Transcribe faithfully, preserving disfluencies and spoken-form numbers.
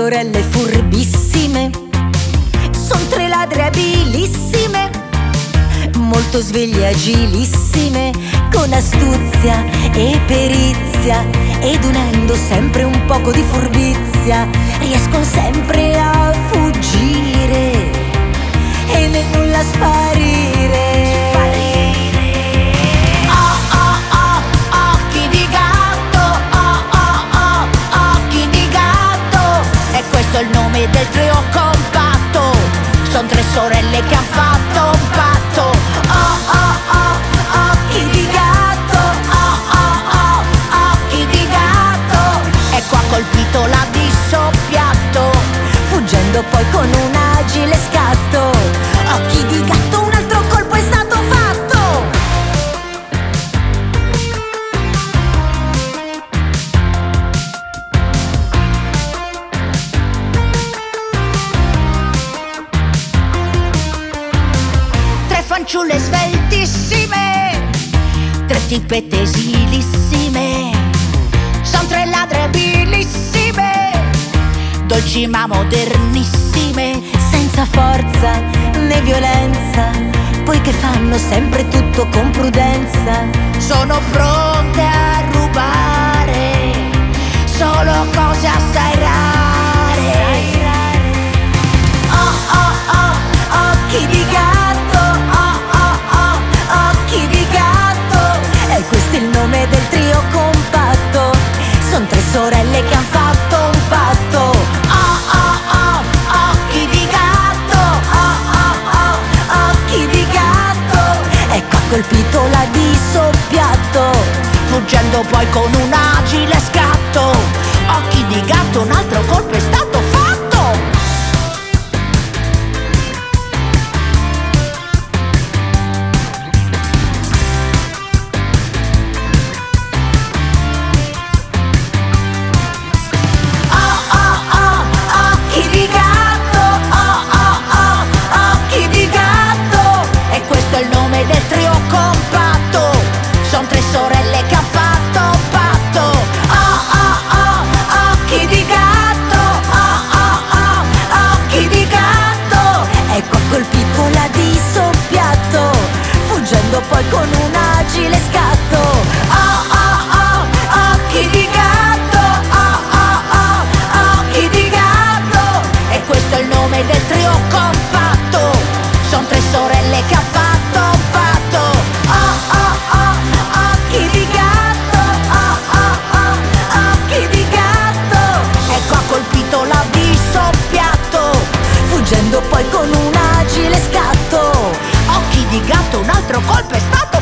sorelle furbissime, son tre ladre abilissime, molto sveglie, agilissime, con astuzia e perizia, ed unendo sempre un poco di furbizia riescono sempre a fuggire e nel nulla sparire. Oh oh oh, occhi di gatto, oh oh oh, occhi di gatto. E questo è il nome del trio compatto, son tre sorelle che han fatto un patto. Oh oh oh, occhi di gatto, oh oh oh, occhi di gatto. E qua ha colpito la di soppiatto, Fuggendo poi con un agile scatto, occhi di gatto, un altro colpo è stato fatto. tre fanciulle sveltissime, tre tippette esilissime, son tre ladre abilissime, dolci ma modernissime, Senza forza né violenza, poiché fanno sempre tutto con prudenza. sono pronte a rubare solo cose assai rare. Oh oh oh, occhi di gatto, oh oh oh, occhi di gatto. E questo è il nome del trio compatto, son tre sorelle che han fatto un patto. Oh oh oh, occhi di gatto, Oh oh oh, occhi di gatto. Ecco ha colpito la di soppiatto, fuggendo poi con un agile scatto. Occhi di gatto, un altro colpo è stato fatto. oh oh oh, occhi di gatto, oh oh oh, occhi di gatto. E questo è il nome del trio compatto, son tre sorelle che han fatto un patto. Oh oh oh, occhi di gatto, oh oh oh, occhi di gatto. Ecco ha colpito la di soppiatto, fuggendo poi con un agile scatto. Oh oh oh, occhi di gatto, oh oh oh, occhi di gatto. E questo è il nome del trio compatto, son tre sorelle che han fatto un patto. Oh oh oh, occhi di gatto, oh oh oh, occhi di gatto. Ecco ha colpito la di soppiatto, Fuggendo poi con un agile scatto. occhi di gatto, un altro colpo è stato